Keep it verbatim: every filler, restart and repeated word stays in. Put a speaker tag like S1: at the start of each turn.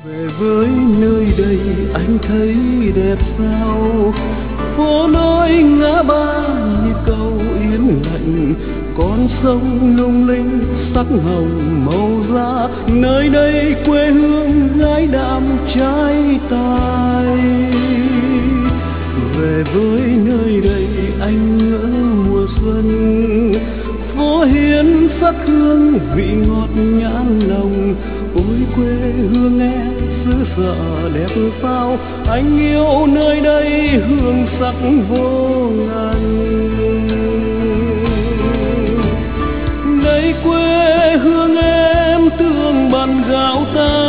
S1: Về với nơi đây anh thấy đẹp sao, phố nối ngã ba như câu yên lạnh, con sông lung linh sắc hồng màu da, nơi đây quê hương gái đạm trai tài. Về với nơi đây anh ngỡ mùa xuân, phố hiến sắc hương vị ngọt nhãn lòng. Ôi quê hương em xứ sở đẹp sao, anh yêu nơi đây hương sắc vô ngần. Đây quê hương em tương bằng gạo ta,